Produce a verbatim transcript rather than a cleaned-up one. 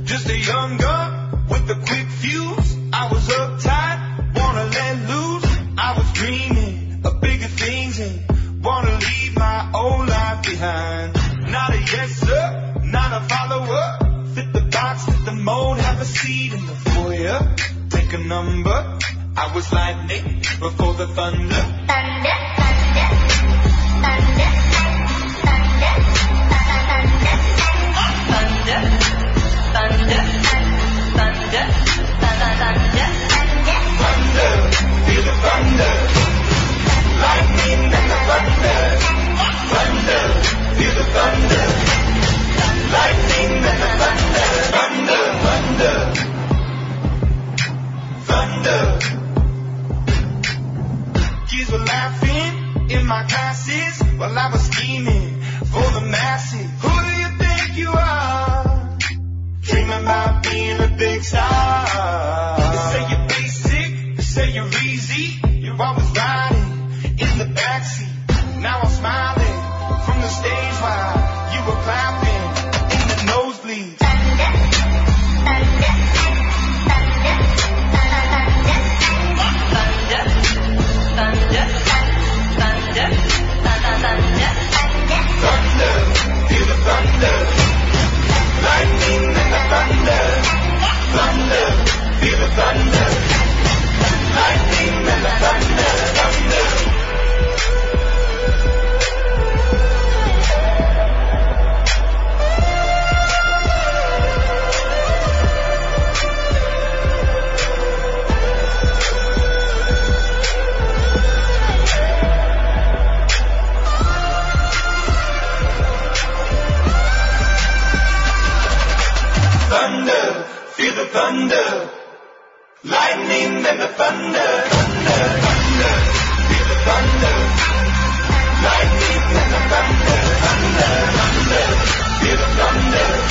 Just a young gun with a quick fuse. I was uptight, wanna let loose. I was dreaming of bigger things and wanna leave my old life behind. Not a yes sir, not a follower. Fit the box, fit the mold, have a seat in the foyer. Take a number. I was lightning before the thunder. Thunder, thunder, thunder, thunder, thunder, thunder, thunder, thunder, thunder, feel the thunder, lightning and the thunder, thunder, feel the thunder, lightning and the thunder, thunder, thunder, thunder. Kids were laughing in my classes while I was scheming for the masses. Who do you think you are? Dreaming about being a big star. They say you're basic, they say you're easy. You're always riding in the backseat. Now I'm smiling from the stage while you were clapping in the nosebleeds. thunder, thunder, thunder, thunder, thunder, thunder, thunder, feel the thunder, lightning and the thunder, thunder, feel the thunder, lightning and the thunder, thunder. Thunder, feel the thunder, lightning and the thunder, thunder, thunder, feel the thunder, lightning and the thunder, thunder, thunder, feel the thunder.